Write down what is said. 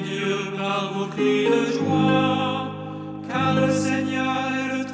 Dieu par vos cris de joie, car le Seigneur est le